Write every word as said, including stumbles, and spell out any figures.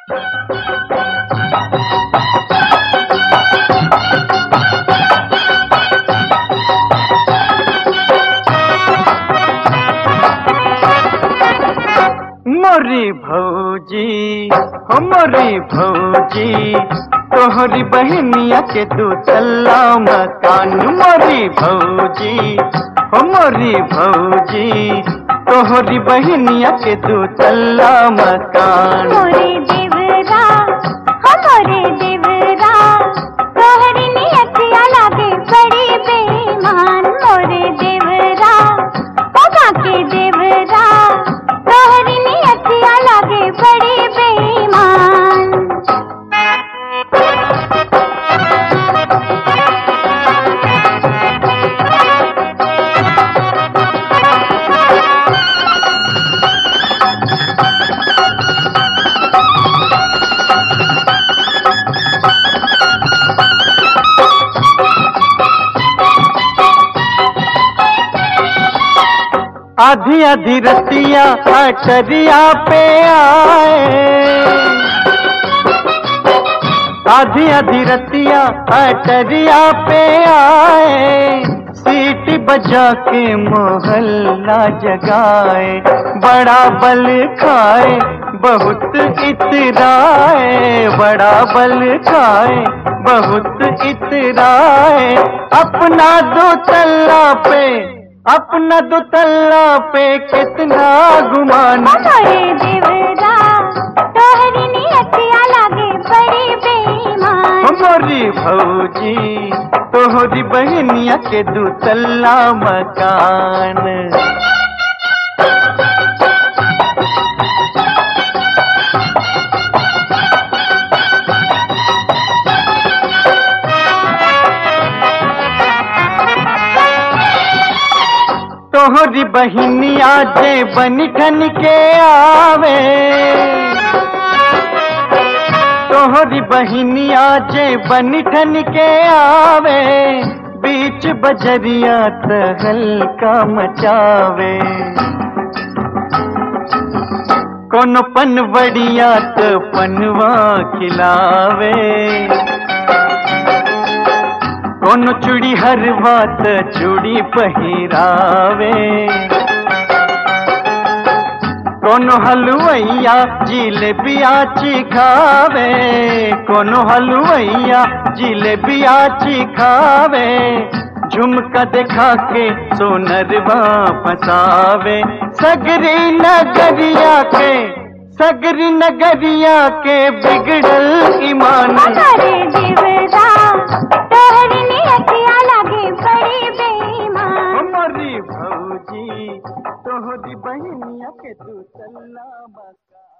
मोरी भौजी हो मोरी भौजी तोहरी बहनिया के दू तल्ला मकान। मोरी भौजी हो मोरी भौजी तोहरी बहनिया के दू तल्ला मकान। मोरे देवरा हो मोरे देवरा तोहरी नियतिया लागे बड़ी बेईमान। मोरे देवरा हो बाके देवरा तोहरी नियतिया लागे बड़ी बेईमान। आधी आधी रतिया अटरिया पे आए, आधी आधी रतिया अटरिया पे आए, सीटी बजा के मोहल्ला जगाए। बड़ा बल खाए बहुत इतराए, बड़ा बल खाए बहुत इतराए। अपना दो तल्ला पे अपना दो तल्ला पे कितना गुमान। मोरे देवरा तोहरी नियतिया लागे बड़ी बेईमान। मोरी भौजी तोहरी बहनिया के दू तल्ला मकान। तोहरी बहनिया जे बनी ठन के आवे, तोहरी बहनिया जे बनी ठन के आवे, बीच बजरिया तहलका मचावे। कोनो पनवड़िया त पनवा खिलावे, कोनो चूड़ी हरवा त चूड़ी पहिरावे। कोनो हलवैया जिलेबिया चिखावे, कोनो हलवैया जिलेबिया चिखावे। झुमका देखा के सोनरवा फसावे। सगरी नगरिया के सगरी नगरिया के बिगड़ल ईमान। मोरे देवरा तोहरी नियतिया लागे बड़ी बेईमान। मोरी भौजी तोहरी बहनिया के दू तल्ला मकान।